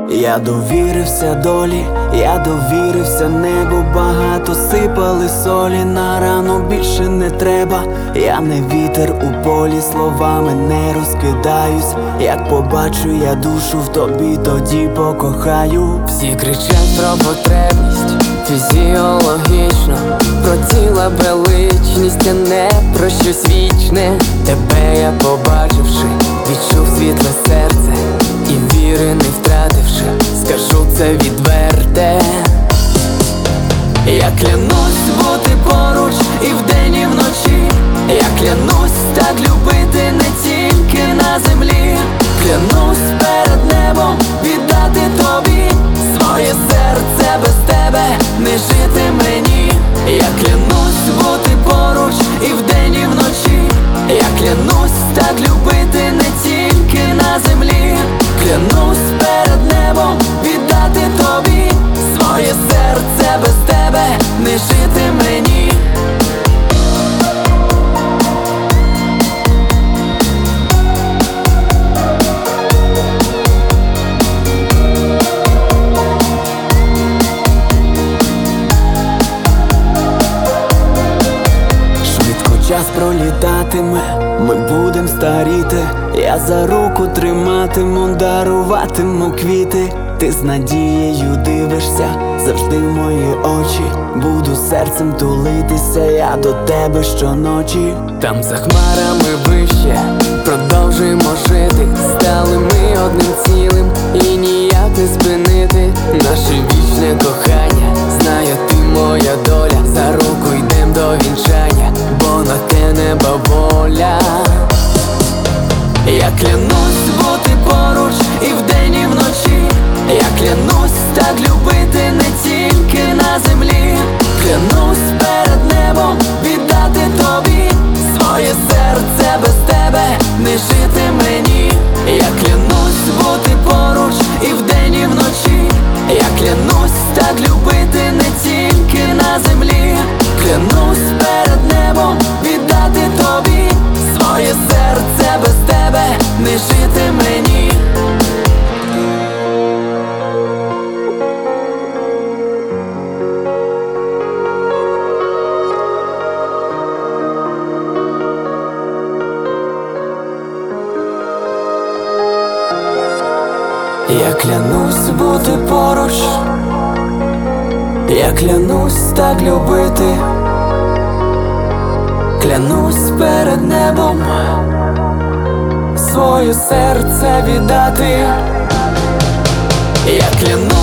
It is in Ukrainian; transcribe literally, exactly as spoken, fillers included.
Я довірився долі, я довірився небу. Багато сипали солі, на рану більше не треба. Я не вітер у полі, словами не розкидаюсь. Як побачу я душу в тобі, тоді покохаю. Всі кричать про потребність фізіологічно, про тіла величність, а не про щось вічне. Тебе я побачивши, відчув світле серце і віри не втративши, скажу це відверте. Я клянусь бути поруч і вдень, і вночі. Я клянусь так любити не тільки на землі. Клянусь перед небом віддати тобі своє серце, без тебе не жити мені. Я клянусь бути поруч і вдень, і вночі. Я клянусь так любити не тільки на землі. Клянусь перед небом віддати тобі своє серце, без тебе не жити мені. Час пролітатиме, ми будем старіти. Я за руку триматиму, даруватиму квіти. Ти з надією дивишся завжди в мої очі. Буду серцем тулитися я до тебе щоночі. Там за хмарами вище продовжуємо жити. Стали ми одним цілим і ніяк не спинити наше вічне кохання. Знаю, ти моя доля, за руку йдем до вінчання, бо на те неба воля. Я клянусь бути поруч і вдень, і вночі. Я клянусь так любити не тільки на землі. Клянусь перед небом віддати тобі своє серце, без тебе не жити мені. Я клянусь бути поруч і вдень, і вночі. Я клянусь так любити не тільки на землі. Клянусь перед небом віддати тобі своє серце, без тебе не жити мені. Я клянусь бути поруч, я клянусь так любити. Клянусь перед небом своє серце віддати. Я клянусь